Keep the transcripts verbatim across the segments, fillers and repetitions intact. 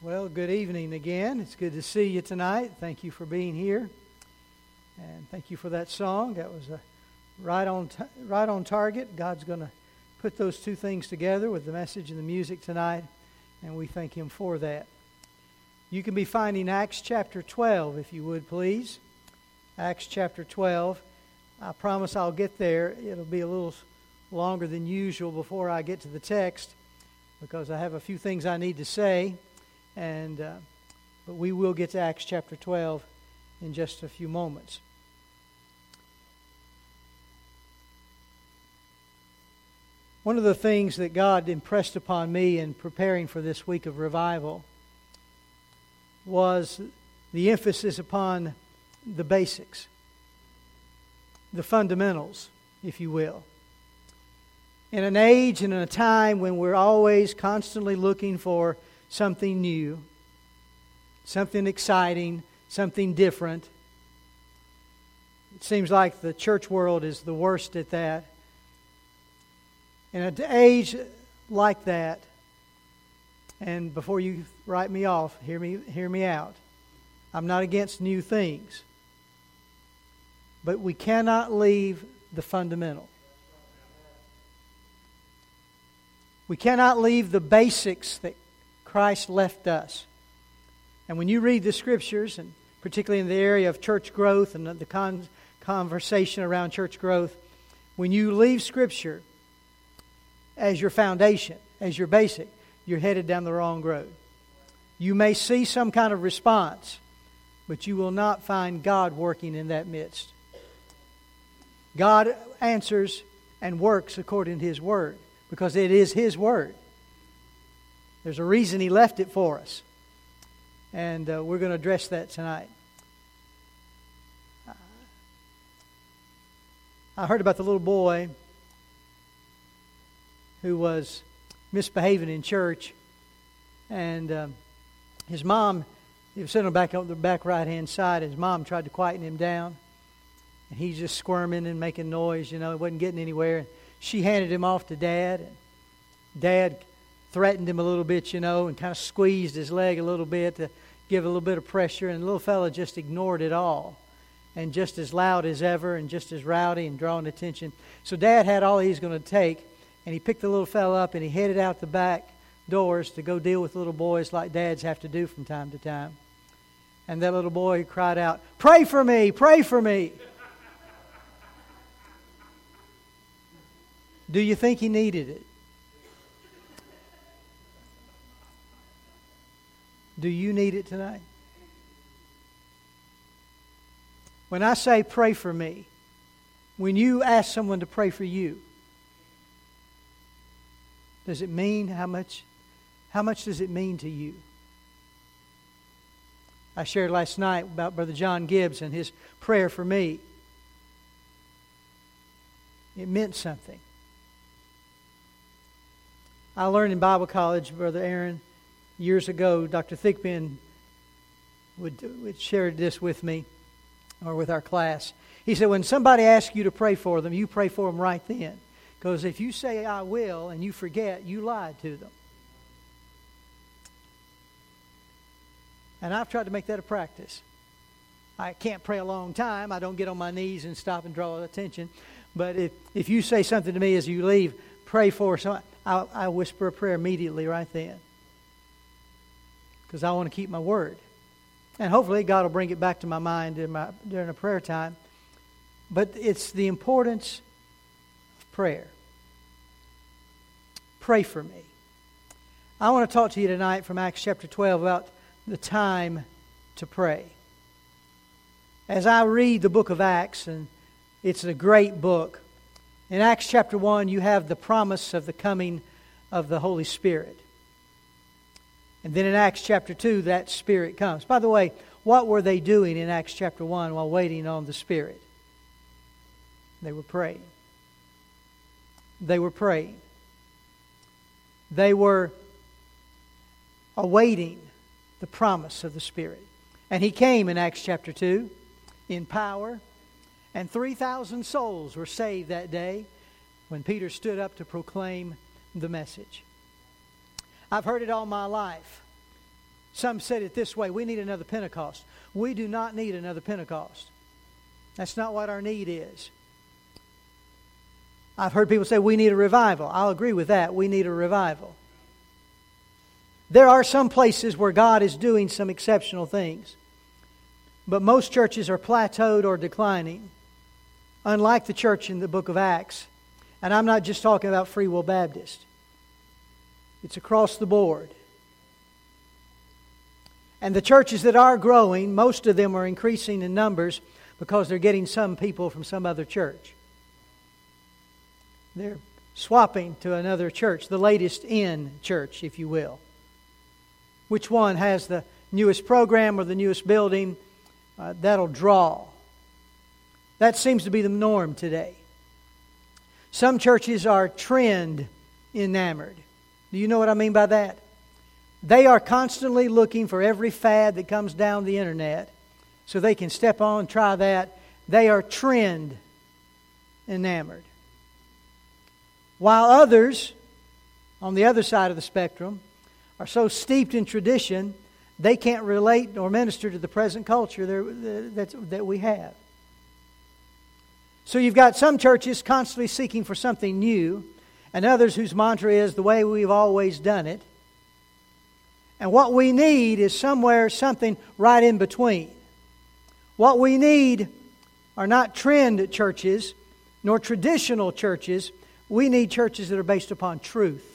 Well, good evening again. It's good to see you tonight. Thank you for being here. And thank you for that song. That was a right on t- right on target. God's going to put those two things together with the message and the music tonight, and we thank Him for that. You can be finding Acts chapter twelve, if you would, please. Acts chapter twelve. I promise I'll get there. It'll be a little longer than usual before I get to the text, because I have a few things I need to say. And uh, but we will get to Acts chapter twelve in just a few moments. One of the things that God impressed upon me in preparing for this week of revival was the emphasis upon the basics, the fundamentals, if you will. In an age and in a time when we're always constantly looking for something new, something exciting, something different. It seems like the church world is the worst at that. In an age like that, and before you write me off, hear me, hear me out. I'm not against new things, but we cannot leave the fundamental. We cannot leave the basics that Christ left us. And when you read the Scriptures, and particularly in the area of church growth and the con- conversation around church growth, when you leave Scripture as your foundation, as your basic, you're headed down the wrong road. You may see some kind of response, but you will not find God working in that midst. God answers and works according to His Word, because it is His Word. There's a reason He left it for us. And uh, we're going to address that tonight. I heard about the little boy who was misbehaving in church. And um, his mom, he was sitting back on the back right-hand side. His mom tried to quieten him down. And he's just squirming and making noise, you know. He wasn't getting anywhere. She handed him off to Dad. And Dad threatened him a little bit, you know, and kind of squeezed his leg a little bit to give a little bit of pressure. And the little fella just ignored it all. And just as loud as ever and just as rowdy and drawing attention. So Dad had all he was going to take. And he picked the little fella up and he headed out the back doors to go deal with little boys like dads have to do from time to time. And that little boy cried out, "Pray for me, pray for me." Do you think he needed it? Do you need it tonight? When I say pray for me, when you ask someone to pray for you, does it mean how much, how much does it mean to you? I shared last night about Brother John Gibbs and his prayer for me. It meant something. I learned in Bible college, Brother Aaron, years ago, Doctor Thigpen would, would share this with me, or with our class. He said, when somebody asks you to pray for them, you pray for them right then. Because if you say, "I will," and you forget, you lied to them. And I've tried to make that a practice. I can't pray a long time. I don't get on my knees and stop and draw attention. But if, if you say something to me as you leave, pray for someone, I, I whisper a prayer immediately right then. Because I want to keep my word. And hopefully God will bring it back to my mind in my, during a prayer time. But it's the importance of prayer. Pray for me. I want to talk to you tonight from Acts chapter twelve about the time to pray. As I read the book of Acts, and it's a great book, in Acts chapter one you have the promise of the coming of the Holy Spirit. And then in Acts chapter two, that Spirit comes. By the way, what were they doing in Acts chapter one while waiting on the Spirit? They were praying. They were praying. They were awaiting the promise of the Spirit. And He came in Acts chapter two in power. And three thousand souls were saved that day when Peter stood up to proclaim the message. I've heard it all my life. Some said it this way: we need another Pentecost. We do not need another Pentecost. That's not what our need is. I've heard people say we need a revival. I'll agree with that. We need a revival. There are some places where God is doing some exceptional things. But most churches are plateaued or declining, unlike the church in the book of Acts. And I'm not just talking about Free Will Baptist. It's across the board. And the churches that are growing, most of them are increasing in numbers because they're getting some people from some other church. They're swapping to another church, the latest in church, if you will. Which one has the newest program or the newest building? Uh, that'll draw. That seems to be the norm today. Some churches are trend enamored. Do you know what I mean by that? They are constantly looking for every fad that comes down the internet so they can step on and try that. They are trend enamored. While others, on the other side of the spectrum, are so steeped in tradition, they can't relate or minister to the present culture that, that we have. So you've got some churches constantly seeking for something new, and others whose mantra is the way we've always done it. And what we need is somewhere something right in between. What we need are not trend churches, nor traditional churches. We need churches that are based upon truth.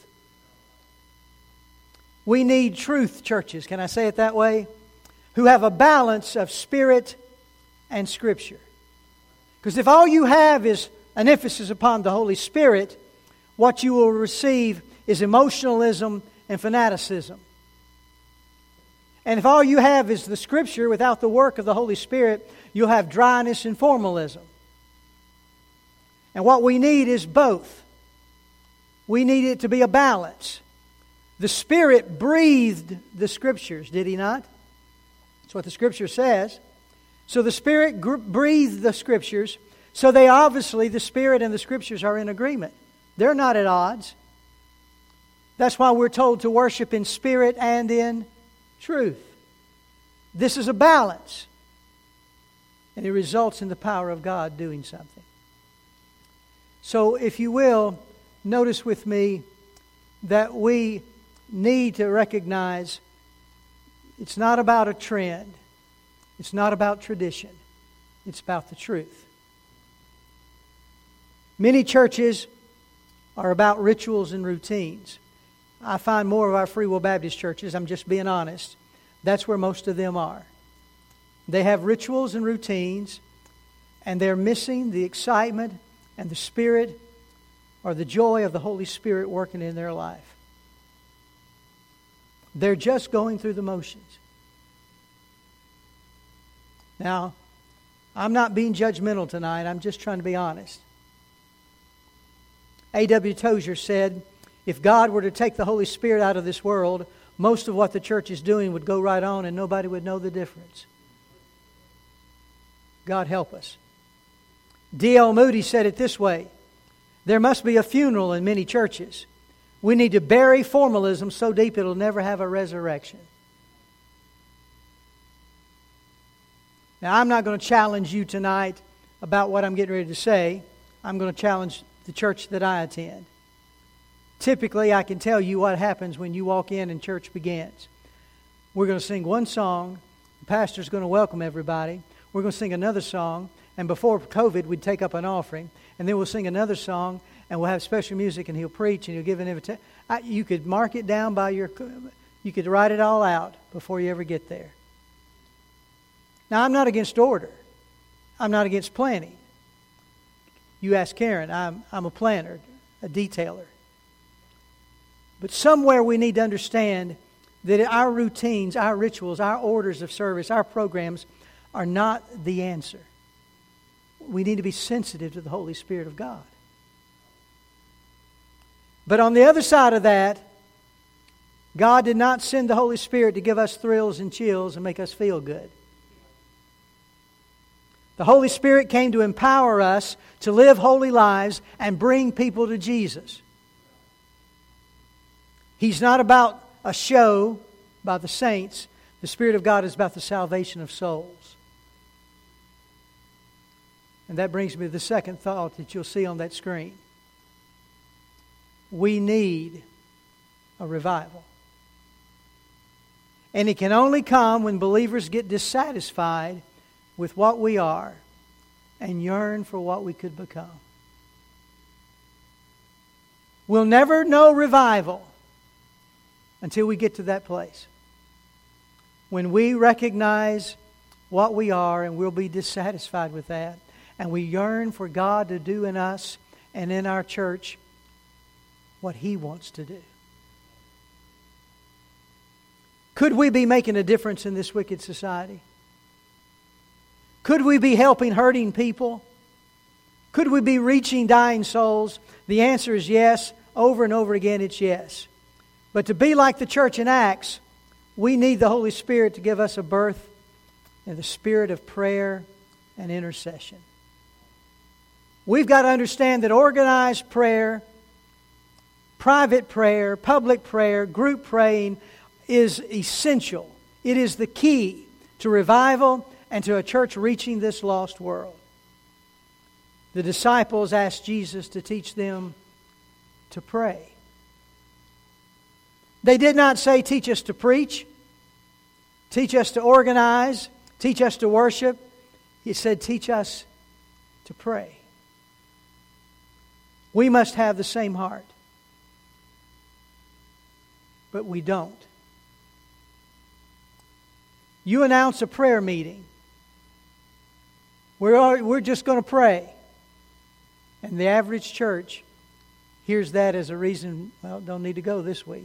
We need truth churches, can I say it that way? Who have a balance of Spirit and Scripture. Because if all you have is an emphasis upon the Holy Spirit, what you will receive is emotionalism and fanaticism. And if all you have is the Scripture without the work of the Holy Spirit, you'll have dryness and formalism. And what we need is both. We need it to be a balance. The Spirit breathed the Scriptures, did He not? That's what the Scripture says. So the Spirit gr- breathed the Scriptures, so they obviously, the Spirit and the Scriptures are in agreement. They're not at odds. That's why we're told to worship in spirit and in truth. This is a balance. And it results in the power of God doing something. So if you will, notice with me that we need to recognize it's not about a trend. It's not about tradition. It's about the truth. Many churches are about rituals and routines. I find more of our Free Will Baptist churches, I'm just being honest, that's where most of them are. They have rituals and routines, and they're missing the excitement and the Spirit or the joy of the Holy Spirit working in their life. They're just going through the motions. Now, I'm not being judgmental tonight. I'm just trying to be honest. A W Tozer said, if God were to take the Holy Spirit out of this world, most of what the church is doing would go right on and nobody would know the difference. God help us. D L Moody said it this way, there must be a funeral in many churches. We need to bury formalism so deep it'll never have a resurrection. Now, I'm not going to challenge you tonight about what I'm getting ready to say. I'm going to challenge the church that I attend. Typically, I can tell you what happens when you walk in and church begins. We're going to sing one song. The pastor's going to welcome everybody. We're going to sing another song. And before COVID, we'd take up an offering. And then we'll sing another song. And we'll have special music. And he'll preach and he'll give an invitation. You could mark it down by your... You could write it all out before you ever get there. Now, I'm not against order. I'm not against planning. You ask Karen, I'm, I'm a planner, a detailer. But somewhere we need to understand that our routines, our rituals, our orders of service, our programs are not the answer. We need to be sensitive to the Holy Spirit of God. But on the other side of that, God did not send the Holy Spirit to give us thrills and chills and make us feel good. The Holy Spirit came to empower us to live holy lives and bring people to Jesus. He's not about a show. by the saints. The Spirit of God is about the salvation of souls. And that brings me to the second thought that you'll see on that screen. We need a revival. And it can only come when believers get dissatisfied with what we are and yearn for what we could become. We'll never know revival until we get to that place. When we recognize what we are and we'll be dissatisfied with that, and we yearn for God to do in us and in our church what He wants to do. Could we be making a difference in this wicked society? Could we be helping hurting people? Could we be reaching dying souls? The answer is yes. Over and over again, it's yes. But to be like the church in Acts, we need the Holy Spirit to give us a birth in the spirit of prayer and intercession. We've got to understand that organized prayer, private prayer, public prayer, group praying is essential. It is the key to revival and to a church reaching this lost world. The disciples asked Jesus to teach them to pray. They did not say, teach us to preach, teach us to organize, teach us to worship. He said, teach us to pray. We must have the same heart. But we don't. You announce a prayer meeting. We're, we're just going to pray. And the average church hears that as a reason, well, don't need to go this week.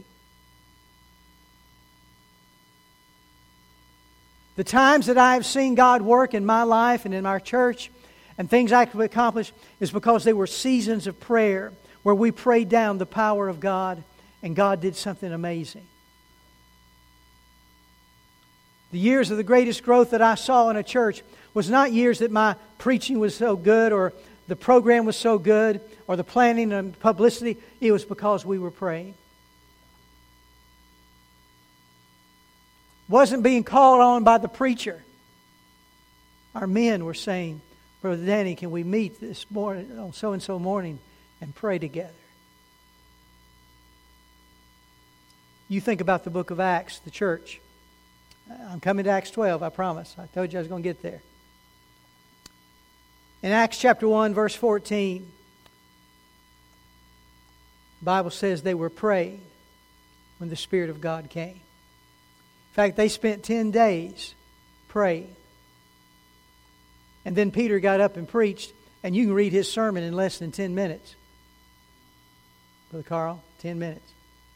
The times that I have seen God work in my life and in our church and things I could accomplish is because they were seasons of prayer where we prayed down the power of God and God did something amazing. The years of the greatest growth that I saw in a church was not years that my preaching was so good or the program was so good or the planning and publicity. It was because we were praying. Wasn't being called on by the preacher. Our men were saying, Brother Danny, can we meet this morning on so-and-so morning and pray together? You think about the book of Acts, the church. I'm coming to Acts twelve, I promise. I told you I was going to get there. In Acts chapter one, verse fourteen, the Bible says they were praying when the Spirit of God came. In fact, they spent ten days praying. And then Peter got up and preached, and you can read his sermon in less than ten minutes. Brother Carl, ten minutes.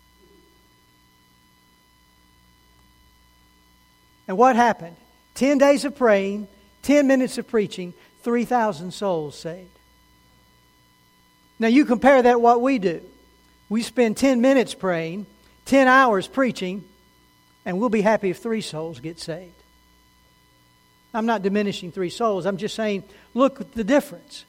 And what happened? Ten days of praying, ten minutes of preaching, three thousand souls saved. Now you compare that to what we do. We spend ten minutes praying, ten hours preaching, and we'll be happy if three souls get saved. I'm not diminishing three souls. I'm just saying, look at the difference.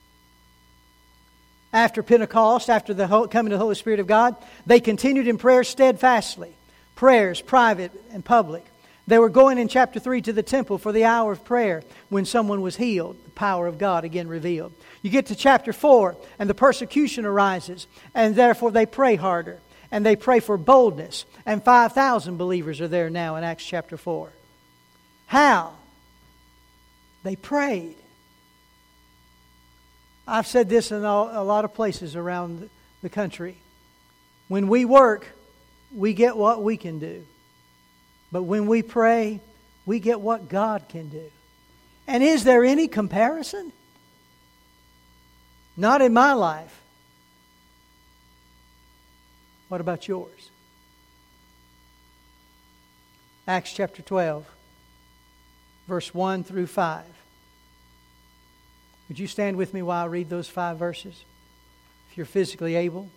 After Pentecost, after the coming of the Holy Spirit of God, they continued in prayer steadfastly. Prayers, private and public. They were going in chapter three to the temple for the hour of prayer when someone was healed. The power of God again revealed. You get to chapter four and the persecution arises, and therefore they pray harder. And they pray for boldness. And five thousand believers are there now in Acts chapter four. How? They prayed. I've said this in a lot of places around the country. When we work, we get what we can do. But when we pray, we get what God can do. And is there any comparison? Not in my life. What about yours? Acts chapter twelve, verse one through five. Would you stand with me while I read those five verses? If you're physically able.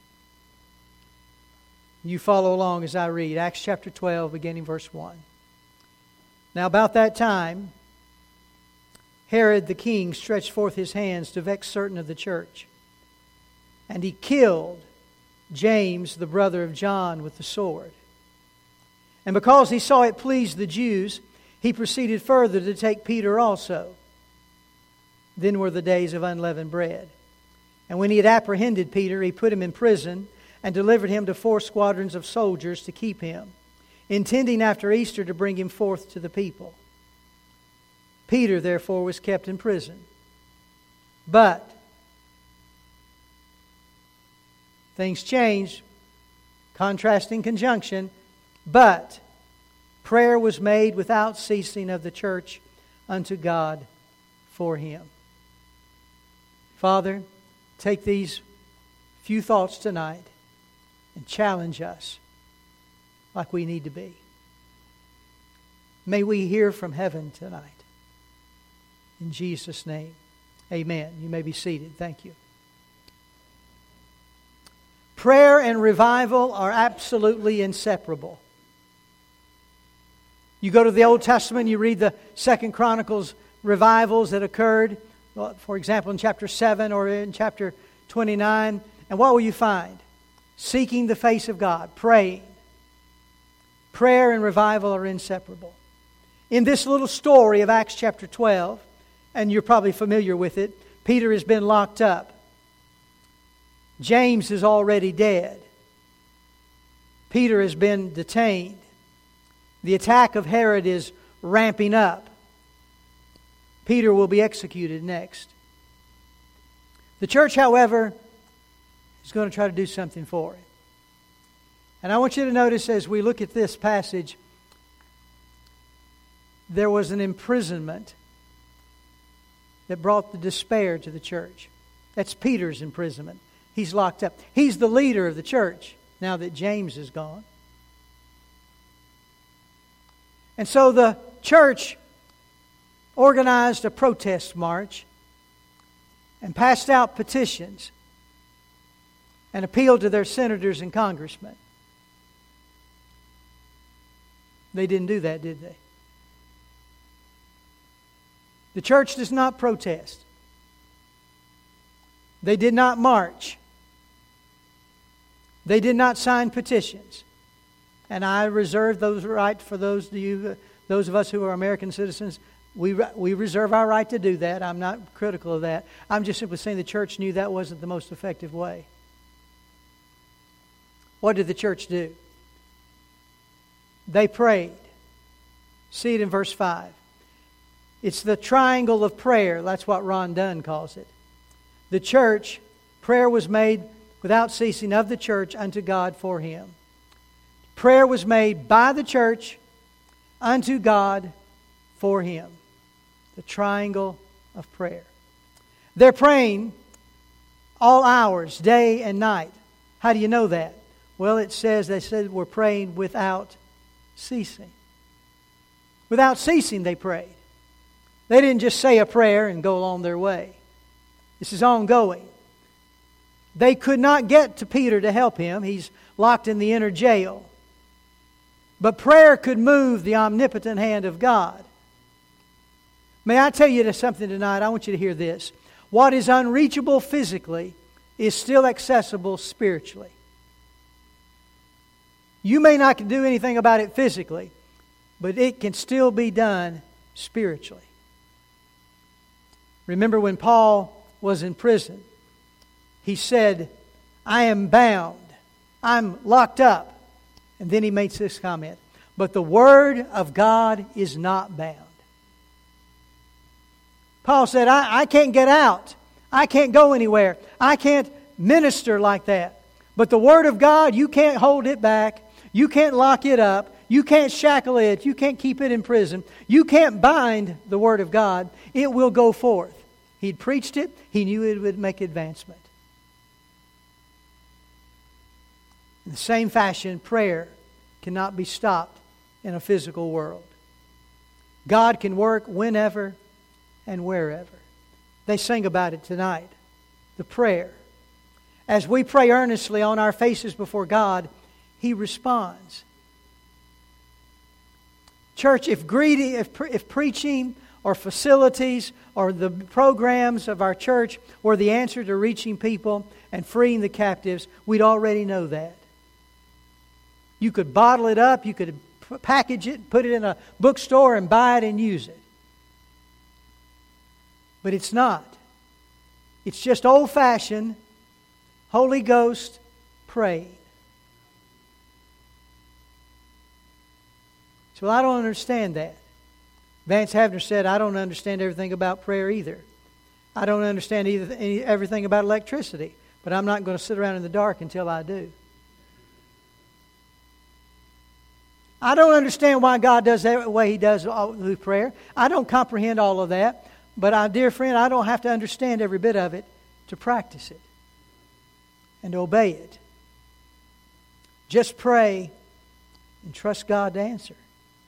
You follow along as I read. Acts chapter twelve, beginning verse one. Now about that time, Herod the king stretched forth his hands to vex certain of the church. And he killed James, the brother of John, with the sword. And because he saw it pleased the Jews, he proceeded further to take Peter also. Then were the days of unleavened bread. And when he had apprehended Peter, he put him in prison and delivered him to four squadrons of soldiers to keep him, intending after Easter to bring him forth to the people. Peter, therefore, was kept in prison. But things changed. Contrasting conjunction. But prayer was made without ceasing of the church unto God for him. Father, take these few thoughts tonight and challenge us like we need to be. May we hear from heaven tonight. In Jesus' name, amen. You may be seated. Thank you. Prayer and revival are absolutely inseparable. You go to the Old Testament, you read the Second Chronicles revivals that occurred, for example, in chapter seven or in chapter twenty-nine. And what will you find? Seeking the face of God, praying. Prayer and revival are inseparable. In this little story of Acts chapter twelve, and you're probably familiar with it, Peter has been locked up. James is already dead. Peter has been detained. The attack of Herod is ramping up. Peter will be executed next. The church, however, is going to try to do something for it. And I want you to notice as we look at this passage, there was an imprisonment that brought the despair to the church. That's Peter's imprisonment. He's locked up. He's the leader of the church now that James is gone. And so the church organized a protest march and passed out petitions and appealed to their senators and congressmen. They didn't do that, did they? The church does not protest. They did not march. They did not sign petitions. And I reserve those rights for those of you, those of us who are American citizens. We we reserve our right to do that. I'm not critical of that. I'm just simply saying the church knew that wasn't the most effective way. What did the church do? They prayed. See it in verse five. It's the triangle of prayer. That's what Ron Dunn calls it. The church, prayer was made without ceasing of the church unto God for him. Prayer was made by the church unto God for him. The triangle of prayer. They're praying all hours, day and night. How do you know that? Well, it says they said we're praying without ceasing. Without ceasing they prayed. They didn't just say a prayer and go along their way. This is ongoing. They could not get to Peter to help him. He's locked in the inner jail. But prayer could move the omnipotent hand of God. May I tell you something tonight? I want you to hear this. What is unreachable physically is still accessible spiritually. You may not do anything about it physically, but it can still be done spiritually. Remember when Paul was in prison, he said, I am bound. I'm locked up. And then he makes this comment, but the Word of God is not bound. Paul said, I, I can't get out. I can't go anywhere. I can't minister like that. But the Word of God, you can't hold it back. You can't lock it up. You can't shackle it. You can't keep it in prison. You can't bind the Word of God. It will go forth. He'd preached it. He knew it would make advancement. In the same fashion, prayer cannot be stopped in a physical world. God can work whenever and wherever. They sing about it tonight. The prayer. As we pray earnestly on our faces before God, He responds. Church, if greedy, if, if preaching or facilities or the programs of our church were the answer to reaching people and freeing the captives, we'd already know that. You could bottle it up, you could package it, put it in a bookstore and buy it and use it. But it's not. It's just old-fashioned, Holy Ghost praying. So I don't understand that. Vance Havner said, I don't understand everything about prayer either. I don't understand either, any, everything about electricity. But I'm not going to sit around in the dark until I do. I don't understand why God does that the way He does through prayer. I don't comprehend all of that. But, uh, dear friend, I don't have to understand every bit of it to practice it and to obey it. Just pray and trust God to answer.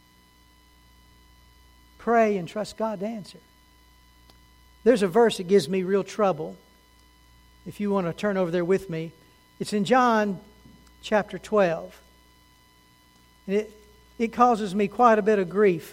Pray and trust God to answer. There's a verse that gives me real trouble. If you want to turn over there with me. It's in John chapter twelve. And it, it causes me quite a bit of grief.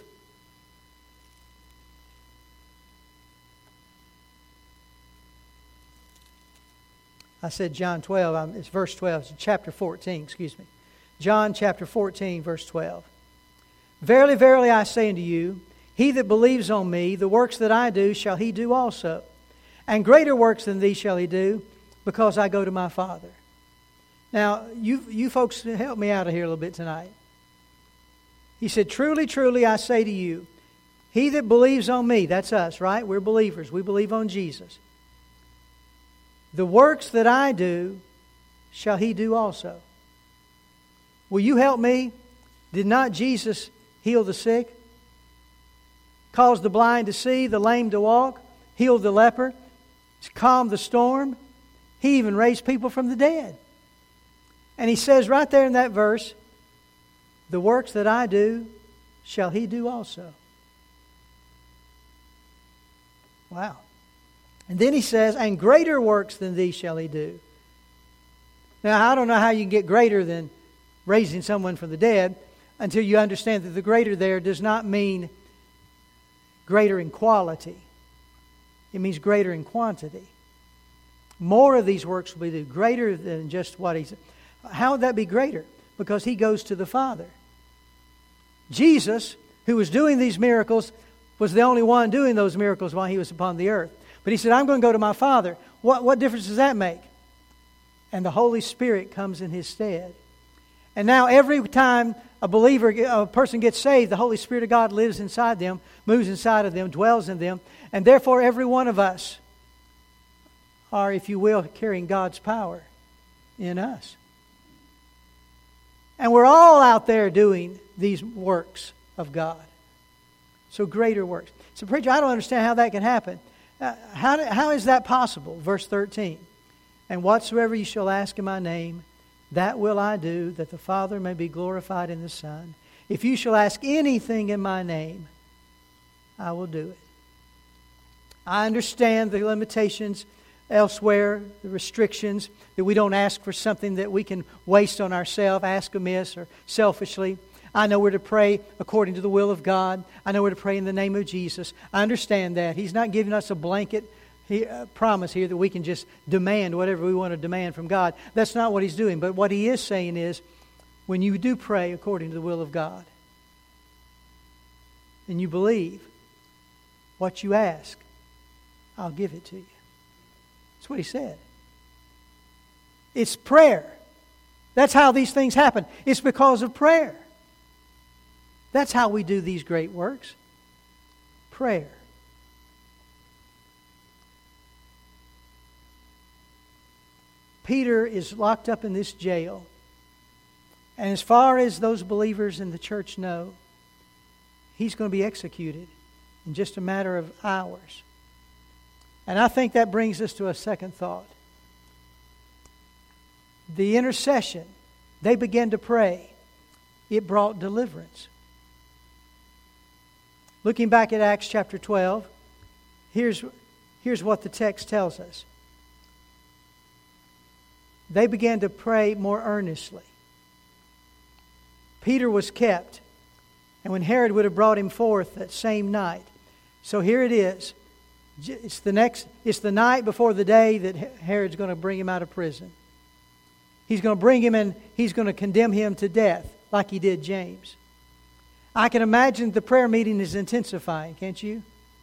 I said John twelve. It's verse twelve. It's chapter fourteen, excuse me. John chapter fourteen, verse twelve. Verily, verily, I say unto you, he that believes on me, the works that I do shall he do also. And greater works than these shall he do, because I go to my Father. Now, you, you folks help me out of here a little bit tonight. He said, truly, truly, I say to you, he that believes on me, that's us, right? We're believers. We believe on Jesus. The works that I do shall he do also. Will you help me? Did not Jesus heal the sick? Cause the blind to see, the lame to walk, heal the leper, calm the storm. He even raised people from the dead. And he says right there in that verse, the works that I do shall he do also. Wow. And then he says, and greater works than these shall he do. Now, I don't know how you can get greater than raising someone from the dead until you understand that the greater there does not mean greater in quality. It means greater in quantity. More of these works will be do, greater than just what he said. How would that be greater? Because he goes to the Father. Jesus, who was doing these miracles, was the only one doing those miracles while he was upon the earth. But he said, I'm going to go to my Father. What, what difference does that make? And the Holy Spirit comes in his stead. And now every time a believer, a person gets saved, the Holy Spirit of God lives inside them, moves inside of them, dwells in them. And therefore every one of us are, if you will, carrying God's power in us. And we're all out there doing these works of God. So greater works. So preacher, I don't understand how that can happen. Uh, how, do, how is that possible? Verse thirteen. And whatsoever you shall ask in my name, that will I do, that the Father may be glorified in the Son. If you shall ask anything in my name, I will do it. I understand the limitations elsewhere, the restrictions, that we don't ask for something that we can waste on ourselves, ask amiss or selfishly. I know we're to pray according to the will of God. I know we're to pray in the name of Jesus. I understand that. He's not giving us a blanket he, uh, promise here that we can just demand whatever we want to demand from God. That's not what He's doing. But what He is saying is, when you do pray according to the will of God, and you believe what you ask, I'll give it to you. That's what He said. It's prayer. That's how these things happen. It's because of prayer. That's how we do these great works. Prayer. Peter is locked up in this jail. And as far as those believers in the church know, he's going to be executed in just a matter of hours. And I think that brings us to a second thought. The intercession, they began to pray. It brought deliverance. Looking back at Acts chapter twelve, here's, here's what the text tells us. They began to pray more earnestly. Peter was kept, and when Herod would have brought him forth that same night. So here it is. It's the next. It's the night before the day that Herod's going to bring him out of prison. He's going to bring him and he's going to condemn him to death, like he did James. I can imagine the prayer meeting is intensifying, can't you?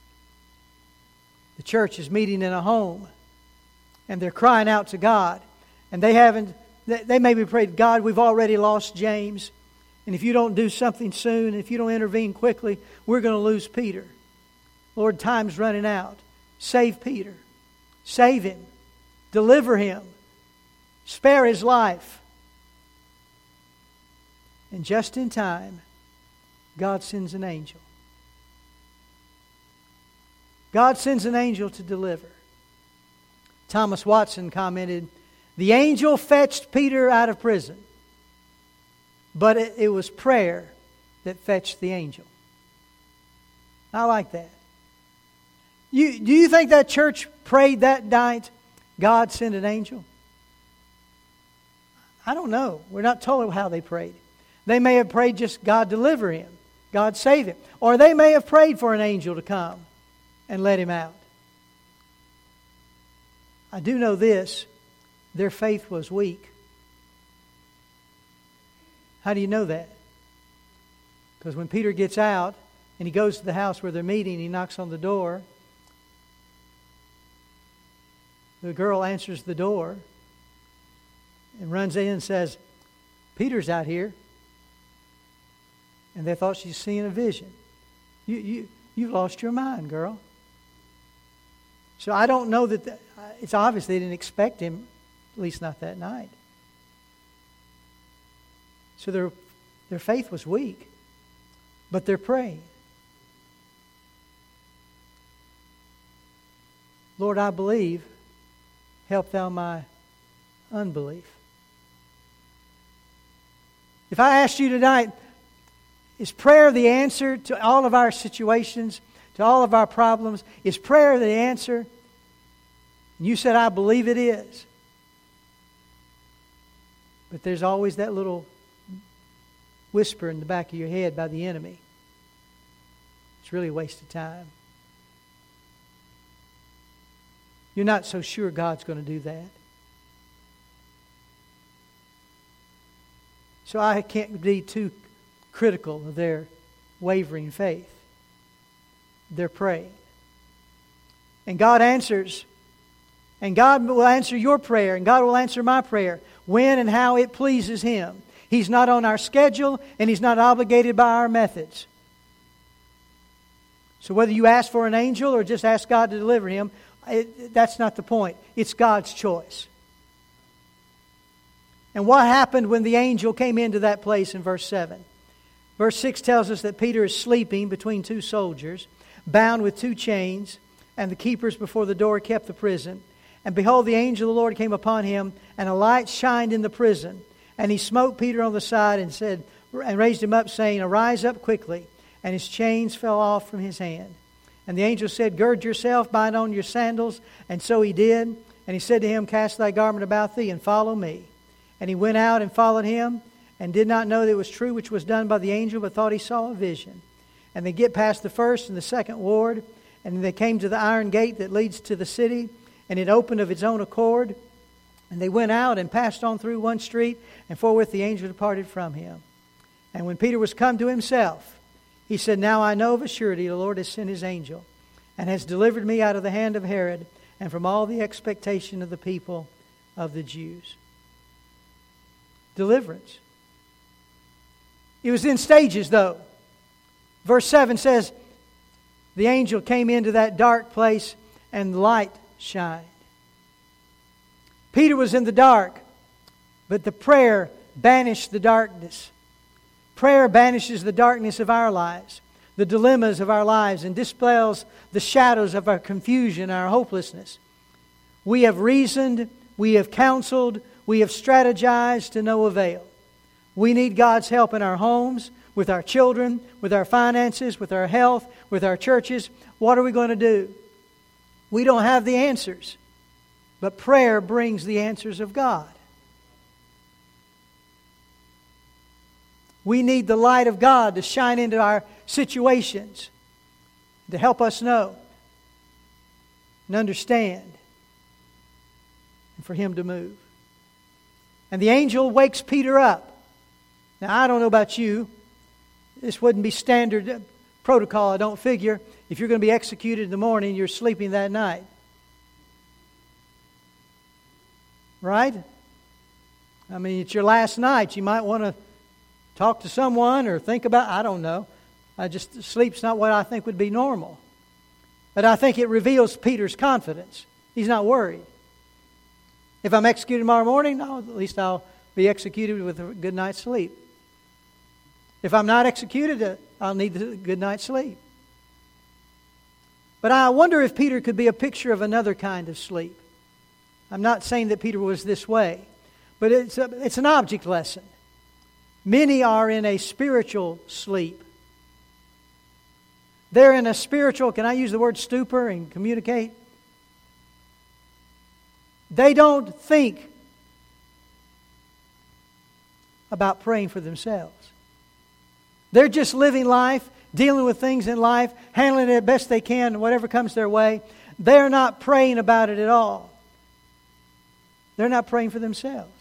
The church is meeting in a home, and they're crying out to God. And they haven't, they maybe prayed, God, we've already lost James. And if you don't do something soon, if you don't intervene quickly, we're going to lose Peter. Lord, time's running out. Save Peter. Save him. Deliver him. Spare his life. And just in time, God sends an angel. God sends an angel to deliver. Thomas Watson commented, the angel fetched Peter out of prison, but it, it was prayer that fetched the angel. I like that. You, do you think that church prayed that night, God sent an angel? I don't know. We're not told how they prayed. They may have prayed just, God deliver him. God save him. Or they may have prayed for an angel to come and let him out. I do know this. Their faith was weak. How do you know that? Because when Peter gets out and he goes to the house where they're meeting, he knocks on the door. The girl answers the door and runs in and says, Peter's out here. And they thought she's seeing a vision. You, you, you've lost your mind, girl. So I don't know that... The, it's obvious they didn't expect him, at least not that night. So their, their faith was weak. But they're praying. Lord, I believe. Help thou my unbelief. If I asked you tonight, is prayer the answer to all of our situations, to all of our problems? Is prayer the answer? And you said, I believe it is. But there's always that little whisper in the back of your head by the enemy. It's really a waste of time. You're not so sure God's going to do that. So I can't be too critical of their wavering faith. They're praying. And God answers. And God will answer your prayer. And God will answer my prayer when and how it pleases Him. He's not on our schedule and He's not obligated by our methods. So whether you ask for an angel or just ask God to deliver him, it, that's not the point. It's God's choice. And what happened when the angel came into that place in verse seven? Verse six tells us that Peter is sleeping between two soldiers, bound with two chains, and the keepers before the door kept the prison. And behold, the angel of the Lord came upon him, and a light shined in the prison. And he smote Peter on the side and said, and raised him up, saying, Arise up quickly. And his chains fell off from his hand. And the angel said, Gird yourself, bind on your sandals. And so he did. And he said to him, Cast thy garment about thee, and follow me. And he went out and followed him, and did not know that it was true which was done by the angel, but thought he saw a vision. And they get past the first and the second ward, and they came to the iron gate that leads to the city, and it opened of its own accord. And they went out and passed on through one street, and forthwith the angel departed from him. And when Peter was come to himself, he said, Now I know of a surety the Lord has sent his angel, and has delivered me out of the hand of Herod, and from all the expectation of the people of the Jews. Deliverance. It was in stages, though. Verse seven says, the angel came into that dark place, and light shined. Peter was in the dark, but the prayer banished the darkness. Prayer banishes the darkness of our lives, the dilemmas of our lives, and dispels the shadows of our confusion, our hopelessness. We have reasoned, we have counseled, we have strategized to no avail. We need God's help in our homes, with our children, with our finances, with our health, with our churches. What are we going to do? We don't have the answers, but prayer brings the answers of God. We need the light of God to shine into our situations, to help us know and understand, and for Him to move. And the angel wakes Peter up. Now, I don't know about you. this wouldn't be standard protocol, I don't figure. If you're going to be executed in the morning, you're sleeping that night. Right? I mean, it's your last night. You might want to talk to someone or think about, I don't know. I just, sleep's not what I think would be normal. But I think it reveals Peter's confidence. He's not worried. If I'm executed tomorrow morning, no, at least I'll be executed with a good night's sleep. If I'm not executed, I'll need a good night's sleep. But I wonder if Peter could be a picture of another kind of sleep. I'm not saying that Peter was this way, but it's a, it's an object lesson. Many are in a spiritual sleep. They're in a spiritual, can I use the word stupor and communicate? They don't think about praying for themselves. They're just living life, dealing with things in life, handling it as best they can, whatever comes their way. They're not praying about it at all. They're not praying for themselves.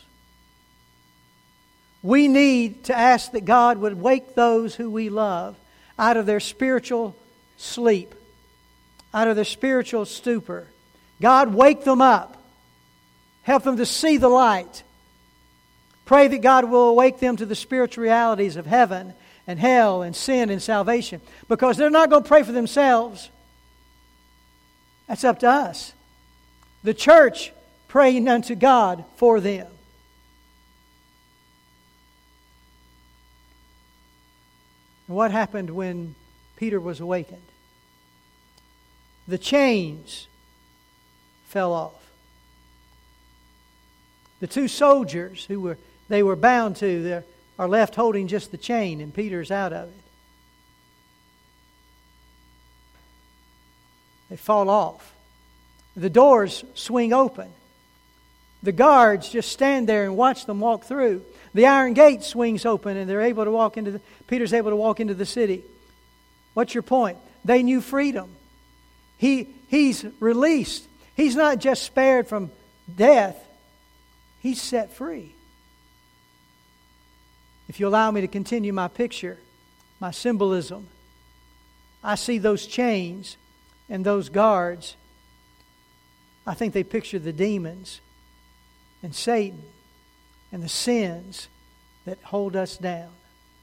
We need to ask that God would wake those who we love out of their spiritual sleep, out of their spiritual stupor. God, wake them up. Help them to see the light. Pray that God will awake them to the spiritual realities of heaven and hell and sin and salvation. Because they're not going to pray for themselves. That's up to us. The church praying unto God for them. And what happened when Peter was awakened? The chains fell off. The two soldiers who were they were bound to are left holding just the chain, and Peter's out of it. They fall off. The doors swing open. The guards just stand there and watch them walk through. The iron gate swings open, and they're able to walk into the, Peter's able to walk into the city. What's your point? They knew freedom. He he's released. He's not just spared from death. He's set free. If you allow me to continue my picture, my symbolism, I see those chains and those guards. I think they picture the demons and Satan and the sins that hold us down,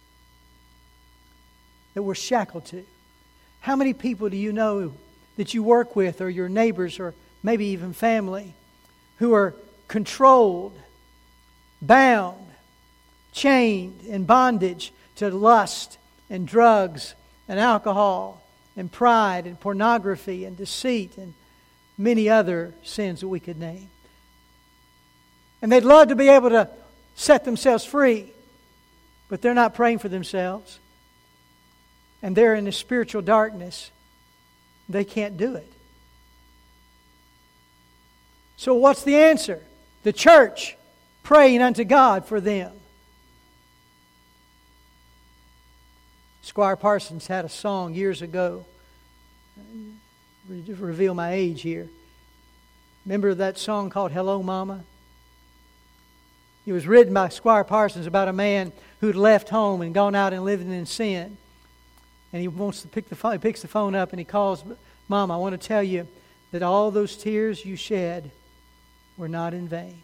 that we're shackled to. How many people do you know that you work with, or your neighbors, or maybe even family, who are controlled, bound, chained, in bondage to lust and drugs and alcohol and pride and pornography and deceit and many other sins that we could name? And they'd love to be able to set themselves free, but they're not praying for themselves. And they're in the spiritual darkness. They can't do it. So what's the answer? The church praying unto God for them. Squire Parsons had a song years ago. Reveal my age here. Remember that song called Hello Mama? It was written by Squire Parsons about a man who'd left home and gone out and lived in sin. And he wants to pick the phone, he picks the phone up and he calls, Mom, I want to tell you that all those tears you shed were not in vain.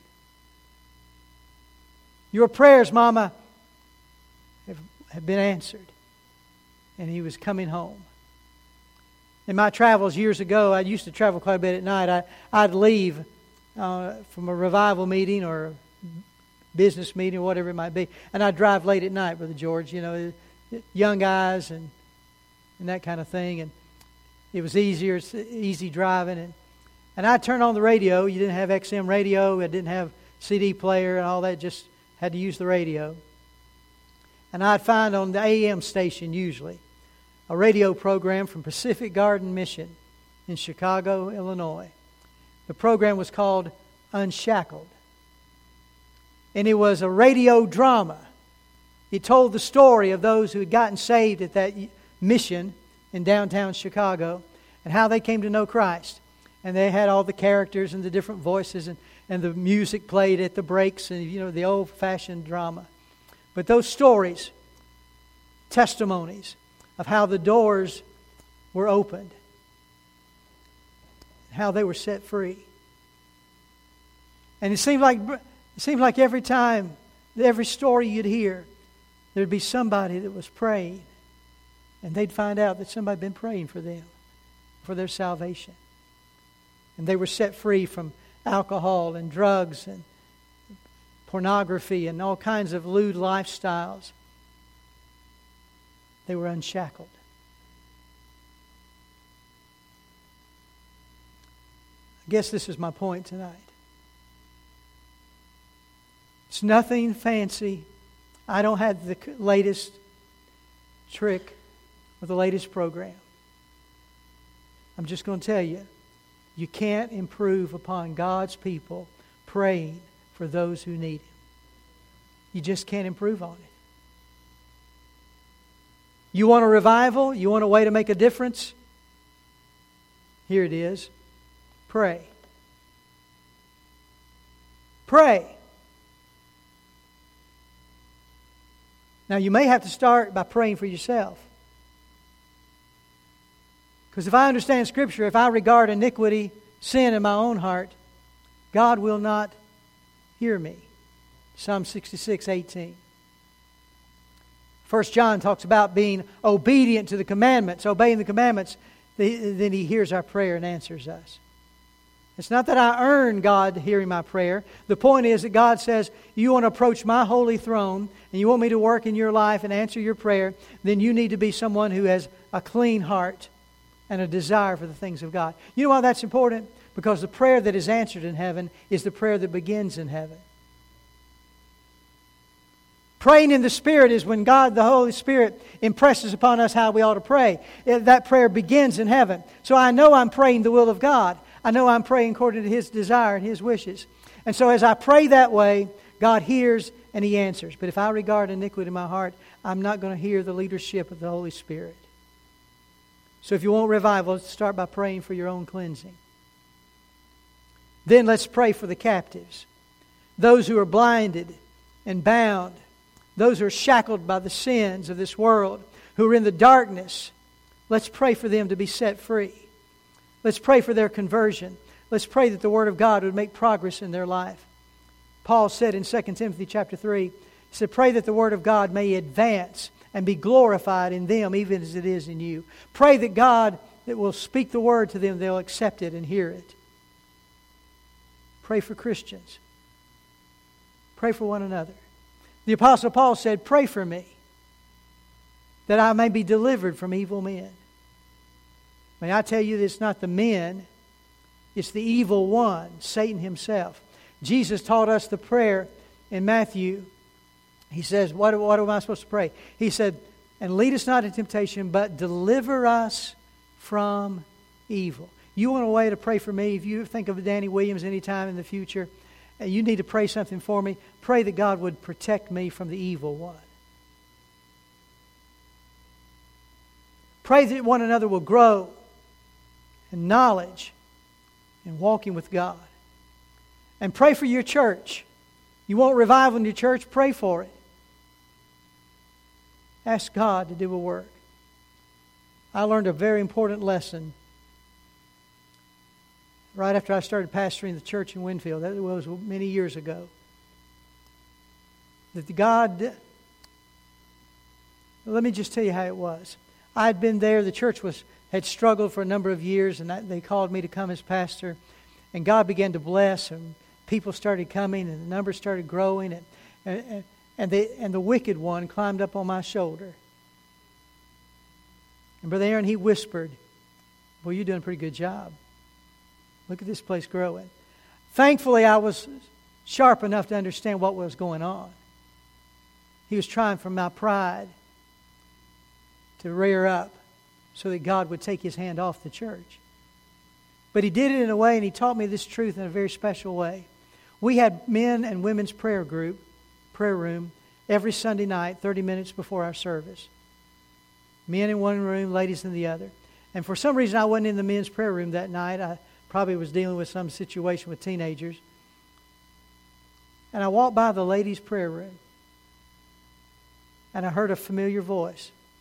Your prayers, Mama, have, have been answered. And he was coming home. In my travels years ago, I used to travel quite a bit at night. I, I'd leave uh, from a revival meeting or a business meeting or whatever it might be, and I'd drive late at night, Brother George, you know, young guys and and that kind of thing, and it was easier, it's easy driving, and, and I'd turn on the radio. You didn't have X M radio, I didn't have C D player and all that, just had to use the radio. And I'd find on the A M station usually a radio program from Pacific Garden Mission in Chicago, Illinois. The program was called Unshackled. And it was a radio drama. It told the story of those who had gotten saved at that mission in downtown Chicago and how they came to know Christ. And they had all the characters and the different voices, and, and the music played at the breaks, and you know, the old-fashioned drama. But those stories testimonies of how the doors were opened, how they were set free. And it seemed like it seemed like every time, every story you'd hear, there'd be somebody that was praying, and they'd find out that somebody had been praying for them, for their salvation. And they were set free from alcohol and drugs and pornography and all kinds of lewd lifestyles. They were unshackled. I guess this is my point tonight. It's nothing fancy. I don't have the latest trick or the latest program. I'm just going to tell you, you can't improve upon God's people praying for those who need Him. You just can't improve on it. You want a revival? You want a way to make a difference? Here it is. Pray. Pray. Now, you may have to start by praying for yourself. Because if I understand Scripture, if I regard iniquity, sin in my own heart, God will not hear me. Psalm sixty-six, eighteen. First John talks about being obedient to the commandments, obeying the commandments. Then He hears our prayer and answers us. It's not that I earn God hearing my prayer. The point is that God says, you want to approach my holy throne and you want me to work in your life and answer your prayer, then you need to be someone who has a clean heart and a desire for the things of God. You know why that's important? Because the prayer that is answered in heaven is the prayer that begins in heaven. Praying in the Spirit is when God, the Holy Spirit, impresses upon us how we ought to pray. That prayer begins in heaven. So I know I'm praying the will of God. I know I'm praying according to His desire and His wishes. And so as I pray that way, God hears and He answers. But if I regard iniquity in my heart, I'm not going to hear the leadership of the Holy Spirit. So if you want revival, let's start by praying for your own cleansing. Then let's pray for the captives. Those who are blinded and bound. Those who are shackled by the sins of this world. Who are in the darkness. Let's pray for them to be set free. Let's pray for their conversion. Let's pray that the Word of God would make progress in their life. Paul said in Second Timothy chapter three, he said, pray that the Word of God may advance and be glorified in them even as it is in you. Pray that God that will speak the Word to them, they'll accept it and hear it. Pray for Christians. Pray for one another. The Apostle Paul said, pray for me that I may be delivered from evil men. May I tell you, it's not the men, it's the evil one, Satan himself. Jesus taught us the prayer in Matthew. He says, what, what am I supposed to pray? He said, and lead us not into temptation, but deliver us from evil. You want a way to pray for me? If you think of Danny Williams anytime in the future, and you need to pray something for me, pray that God would protect me from the evil one. Pray that one another will grow in knowledge and walking with God. And pray for your church. You want revival in your church? Pray for it. Ask God to do a work. I learned a very important lesson right after I started pastoring the church in Winfield. That was many years ago. That God... Let me just tell you how it was. I had been there. The church was had struggled for a number of years, and I, they called me to come as pastor. And God began to bless, and people started coming, and the numbers started growing, and and and the and the wicked one climbed up on my shoulder. And Brother Aaron, he whispered, "Well, you're doing a pretty good job. Look at this place growing." Thankfully, I was sharp enough to understand what was going on. He was trying for my pride to rear up so that God would take His hand off the church. But He did it in a way, and He taught me this truth in a very special way. We had men and women's prayer group, prayer room, every Sunday night, thirty minutes before our service. Men in one room, ladies in the other. And for some reason, I wasn't in the men's prayer room that night. I probably was dealing with some situation with teenagers. And I walked by the ladies' prayer room. And I heard a familiar voice.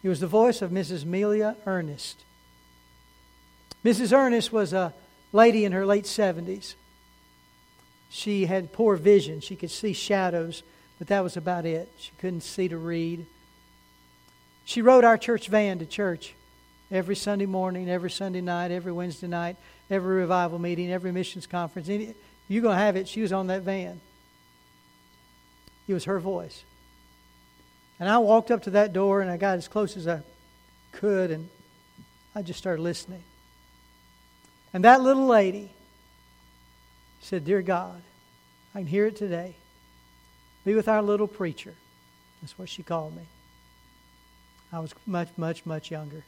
It was the voice of Missus Amelia Ernest. Missus Ernest was a lady in her late seventies. She had poor vision. She could see shadows, but that was about it. She couldn't see to read. She rode our church van to church every Sunday morning, every Sunday night, every Wednesday night, every revival meeting, every missions conference. Any, you're going to have it. She was on that van. It was her voice. And I walked up to that door and I got as close as I could and I just started listening. And that little lady said, "Dear God, I can hear it today. Be with our little preacher." That's what she called me. I was much, much, much younger.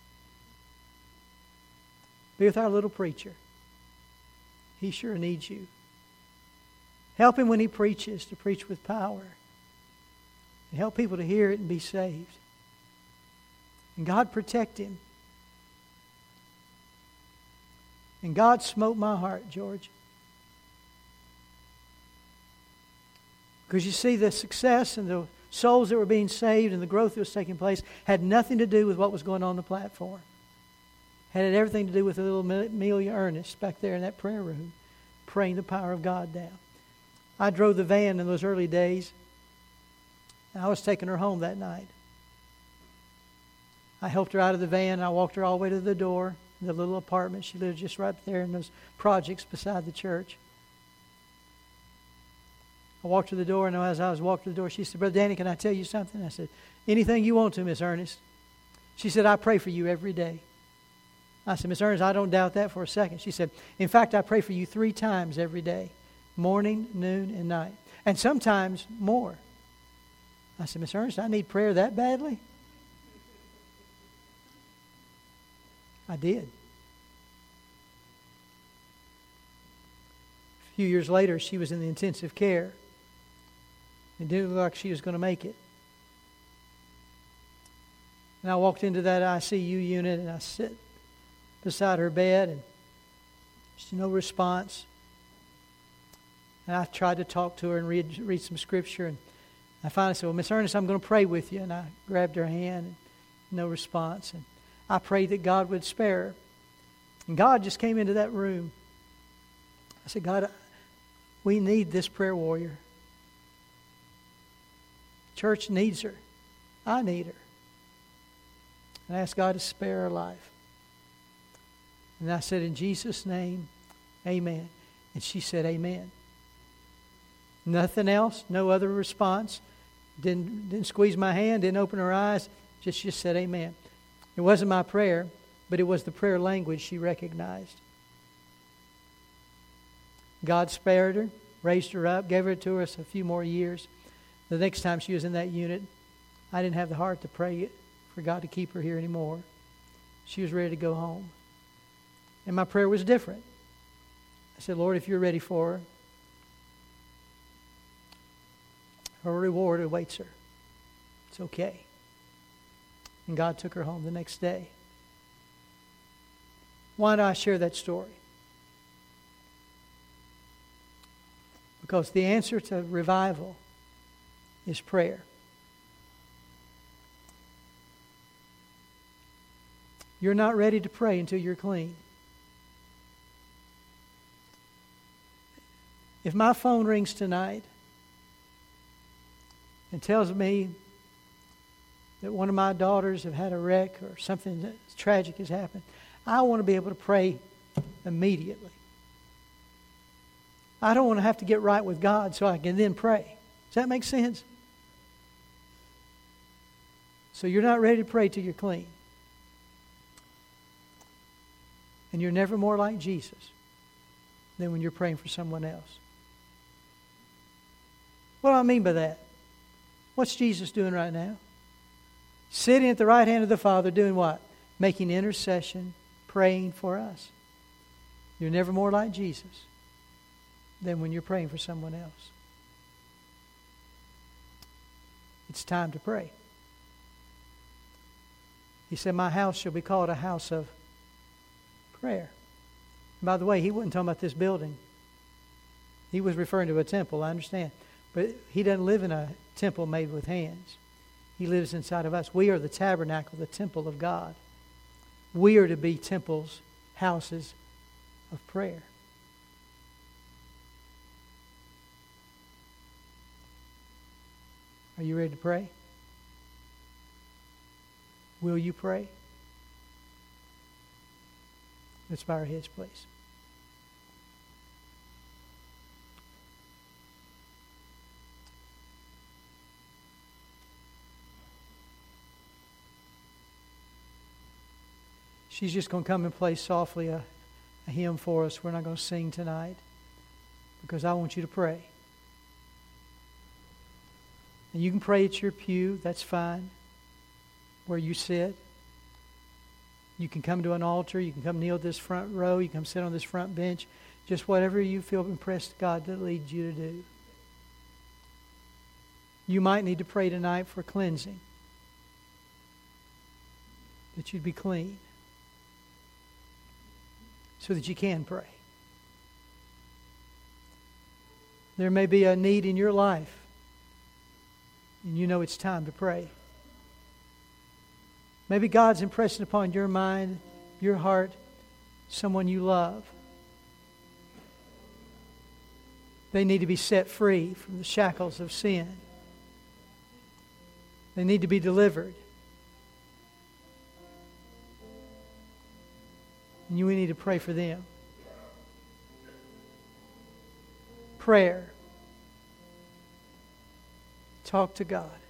Be with our little preacher. He sure needs you. Help him when he preaches to preach with power. And help people to hear it and be saved. And God protect him. And God smote my heart, George. Because you see, the success and the souls that were being saved and the growth that was taking place had nothing to do with what was going on the platform. Had everything to do with the little Amelia Ernest back there in that prayer room, praying the power of God down. I drove the van in those early days. And I was taking her home that night. I helped her out of the van. And I walked her all the way to the door, the little apartment. She lived just right there in those projects beside the church. I walked to the door, and as I was walking to the door, she said, "Brother Danny, can I tell you something?" I said, "Anything you want to, Miss Ernest." She said, "I pray for you every day." I said, "Miss Ernest, I don't doubt that for a second." She said, "In fact, I pray for you three times every day, morning, noon, and night, and sometimes more." I said, "Miss Ernest, I need prayer that badly?" I did. A few years later, she was in the intensive care. It didn't look like she was going to make it. And I walked into that I C U unit and I sit beside her bed and there's no response. And I tried to talk to her and read, read some scripture. And I finally said, "Well, Miss Ernest, I'm going to pray with you." And I grabbed her hand and no response. And I prayed that God would spare her. And God just came into that room. I said, "God, we need this prayer warrior. Church needs her. I need her." And I asked God to spare her life. And I said, "In Jesus' name, amen." And she said, "Amen." Nothing else, no other response. Didn't, didn't squeeze my hand, didn't open her eyes. Just, just said, "Amen." It wasn't my prayer, but it was the prayer language she recognized. God spared her, raised her up, gave her to us a few more years. The next time she was in that unit, I didn't have the heart to pray for God to keep her here anymore. She was ready to go home. And my prayer was different. I said, "Lord, if you're ready for her, her reward awaits her. It's okay." And God took her home the next day. Why do I share that story? Because the answer to revival is prayer. You're not ready to pray until you're clean. If my phone rings tonight and tells me that one of my daughters have had a wreck or something tragic has happened, I want to be able to pray immediately. I don't want to have to get right with God so I can then pray. Does that make sense? So you're not ready to pray till you're clean. And you're never more like Jesus than when you're praying for someone else. What do I mean by that? What's Jesus doing right now? Sitting at the right hand of the Father doing what? Making intercession, praying for us. You're never more like Jesus than when you're praying for someone else. It's time to pray. He said, "My house shall be called a house of prayer." And by the way, he wasn't talking about this building. He was referring to a temple, I understand. But he doesn't live in a temple made with hands. He lives inside of us. We are the tabernacle, the temple of God. We are to be temples, houses of prayer. Are you ready to pray? Will you pray? Let's bow our heads, please. She's just going to come and play softly a, a hymn for us. We're not going to sing tonight because I want you to pray. And you can pray at your pew. That's fine. Where you sit. You can come to an altar. You can come kneel at this front row. You can come sit on this front bench. Just whatever you feel impressed God to lead you to do. You might need to pray tonight for cleansing. That you'd be clean. So that you can pray. There may be a need in your life. And you know it's time to pray. Maybe God's impressing upon your mind, your heart, someone you love. They need to be set free from the shackles of sin. They need to be delivered. And you we need to pray for them. Prayer. Talk to God.